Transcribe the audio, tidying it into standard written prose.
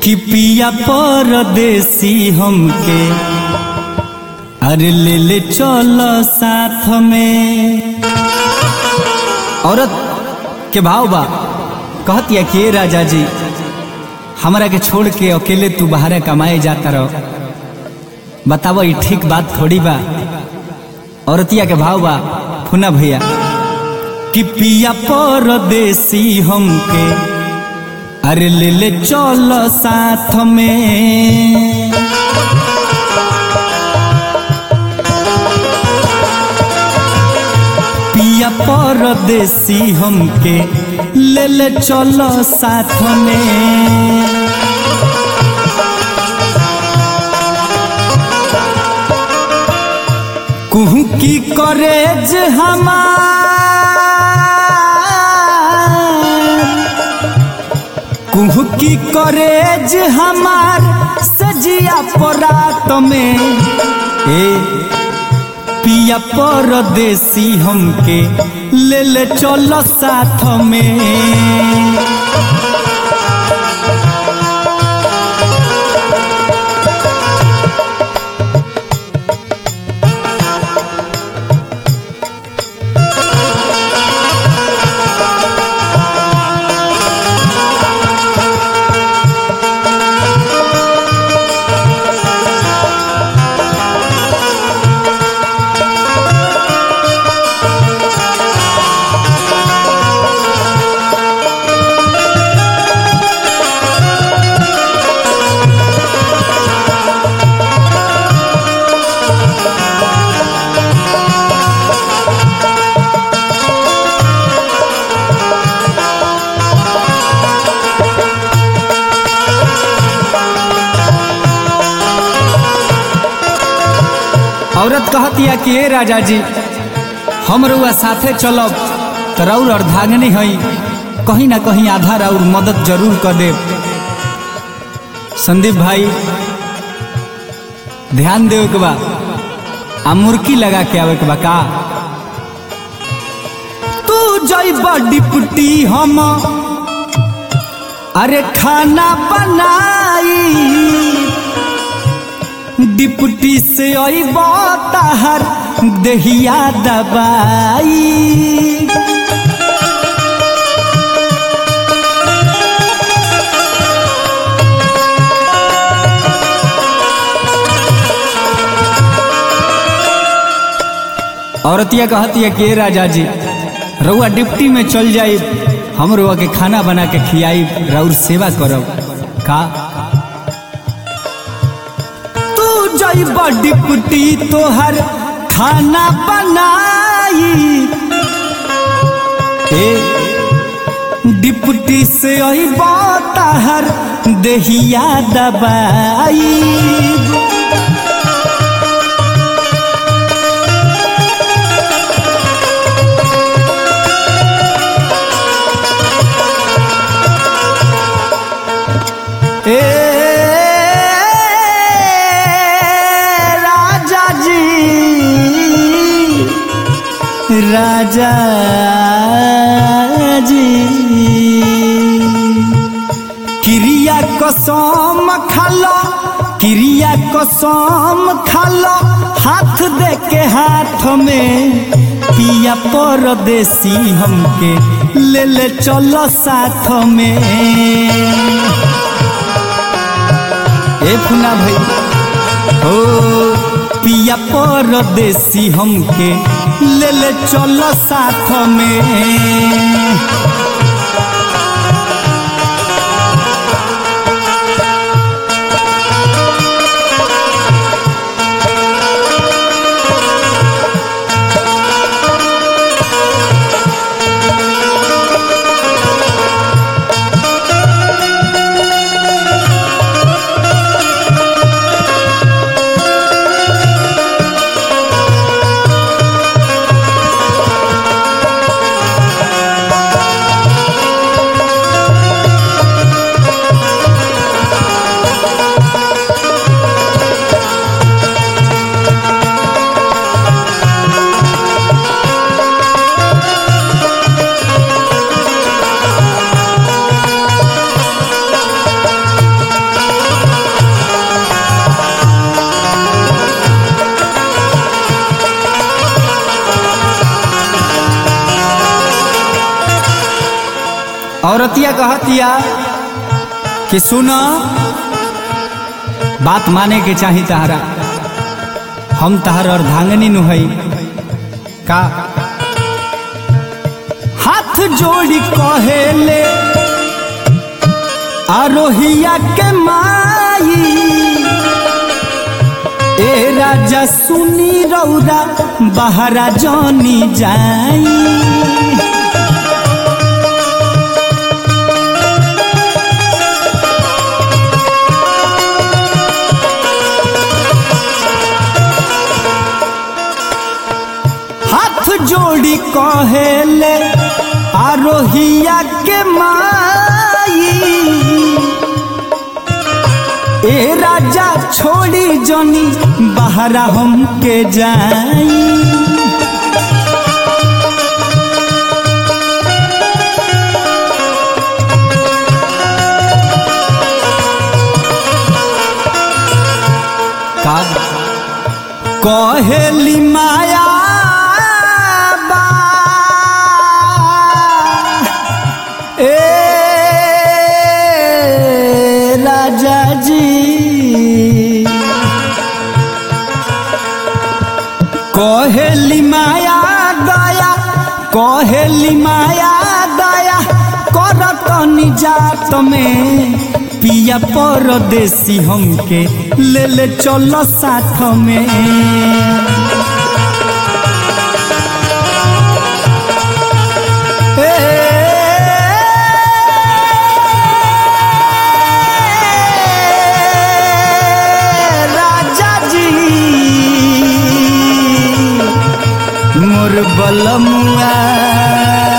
कि पिया परदेसी हमके अरे ले ले चलो साथ में। औरत के भाव बा कहती है कि राजा जी हमरा के छोड़ के अकेले तू बाहर कमाए जाता रहो, बताओ ये ठीक बात थोड़ी बा। औरतिया के भाव बा फुना भैया कि पिया परदेसी हमके अरे ले ले चलो साथ में। पिया परदेसी हमके ले ले चलो साथ में। कुहू की करेज हमार, कुहू की करेज हमार सजिया परात में। ए पिया परदेसी हमके ले ले चलो साथ में। औरत कहती है कि राजा जी हम रुआ साथे चलब तो राउर अर्धांगिनी हई, कहीं ना कहीं आधा राउर मदद जरूर कर दे। संदीप भाई ध्यान देवे के बा, आ मुर्की लगा के आवे के बा का। तू जइबा डिप्टी हम अरे खाना बनाई, डिप्टी से अइबा ताहर देहिया दबाई। औरतिया कहती है कि राजा जी रउआ डिप्टी में चल जाई, हम रउआ के खाना बना के खियाई, राउर सेवा करब का। जइबा डिप्टी तोहर खाना बनाई, ए डिप्टी से अइबा ताहर देहिया दबाई। राजा जी क्रिया कसम खालो, क्रिया कसम खालो हाथ दे के हाथ में। पिया परदेसी हमके ले ले चलो साथ में। ए फुना भाई ओ पिया परदेसी हमके ले ले चलो साथ में। औरतिया कहतिया कि सुनो बात माने के चाही तहरा, हम तहर अर्धांगनी नुहई का हाथ जोड़ी कहेले आरोहिया के माई ए राजा सुनी रौरा बहरा जानी जाई। हाथ जोड़ी कहेले आरोहिया के माई ए राजा छोड़ी जनी बहरा हमके जाई। का कहेली माया बा ए राजा जी कहेली माया दया, कहेली माया दया करत निजात में पिया परदेसी हमके ले ले चलो साथ में। राजा जी मोर बलमुआ